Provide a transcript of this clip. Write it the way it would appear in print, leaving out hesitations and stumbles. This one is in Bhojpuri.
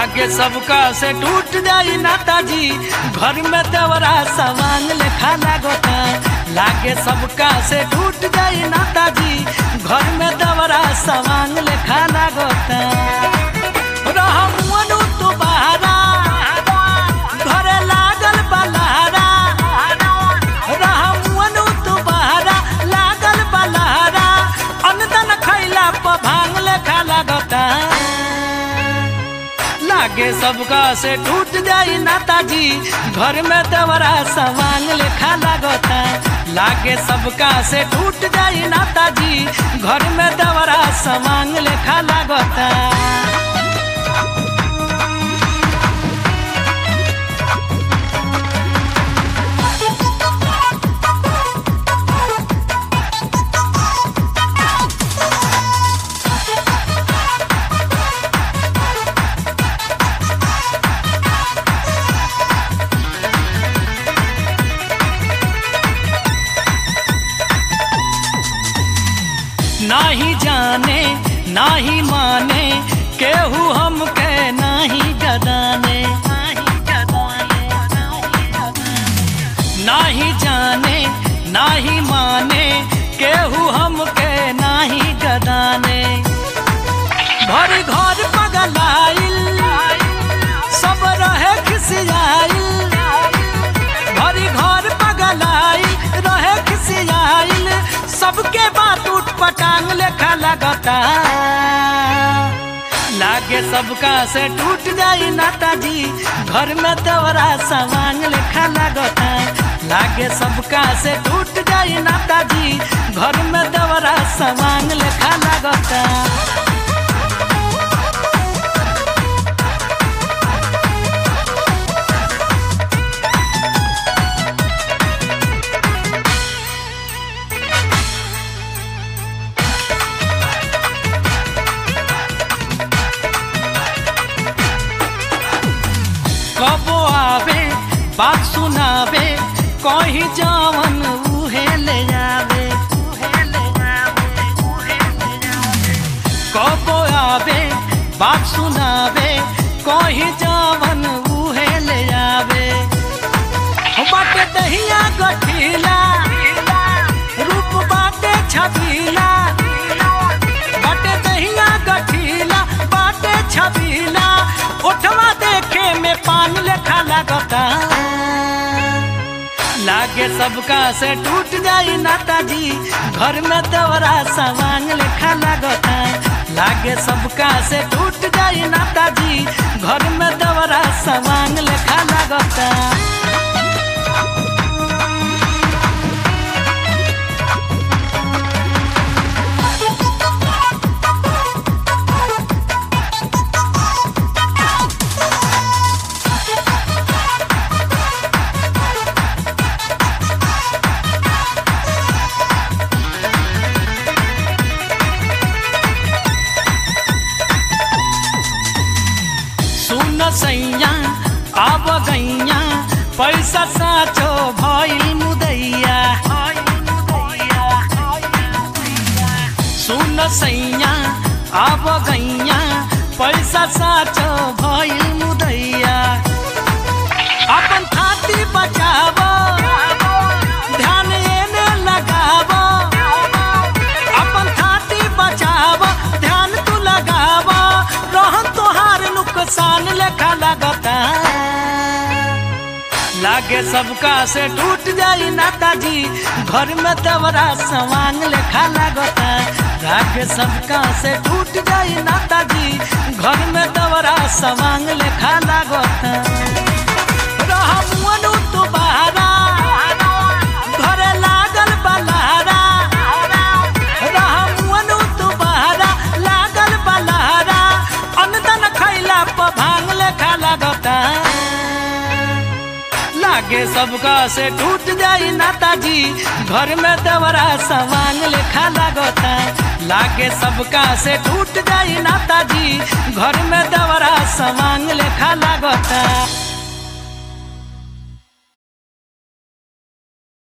लागे सबका से टूट जाई नाता जी, घर में देवरा सामान लेखा लागता। लागे सबका से टूट जाई नाता जी, घर में देवरा सामान लेखा लागता। रहमुअनु तू बहारा, घरे लागल बलहारा। रहमुअनु तू बहारा, लागल बलहारा। अनदन खैला पर भांग लेखा लागता। लागे सबका से टूट जाई नाता जी, घर में देवरा सामान लेखा लागता। लागे सबका से टूट जाई नाता जी, घर में देवरा सामान लेखा लागता। नाही जाने नाही माने केहू हमके नाही गदाने। नाही जाने नाही माने केहू हमके नाही गदाने। भरी घर पगलाइल सब रहे खिसियाइल। भरी घर पगलाइल रहे खिसियाइल, सबके बात उठ पटांग लेखा लगता। लागे सबका से टूट जाई नाता जी, घर में देवरा सामान लेखा लगता। लागे सबका से टूट जाई नाता जी, घर में देवरा सामान लेखा लगता। कबो आवे बात सुनावे, कहीं जावन उहे ले जावे। कबो आवे बात सुनावे, कहीं जावन उहे ले जावे। बाटे दहिया गठीला, रूप बाटे छबीला। बाटे दहिया गठीला, बाटे छबीला। उठवा देखे में पान लेखा लगता। लागे सबका से टूट जाई नाता जी, घर में देवरा सामान लेखा लगता। लागे सबका से टूट जाई नाता जी, घर में देवरा सामान लेखा लगता। सैया आब गैया, पैसा साचो भइल मुदैया। सुन सैया आब गैया, पैसा साचो भइल मुदैया। अपन थाती बचाबो, ध्यान एने लगाबो। अपन थाती बचाबो, ध्यान तू लगाबो। रहन तोहार नुकसान लेखा लगता। लागे सबका से टूट जाई नाता जी, घर में देवरा सामान लेखा लगता। लागे सबका से टूट जाई नाता जी, घर में देवरा सामान लेखा लगता। रहमुअनु तू बहारा, घरे लागल बलहारा। रहमुअनु तू बहारा, लागल बलहारा। अनदन खैला पर भांग लेखा लगता। लागे सबका से टूट जाई नाता जी, घर में देवरा सामान लेखा लगता। लागे सबका से टूट जाई नाता जी, घर में देवरा सामान लेखा लगता।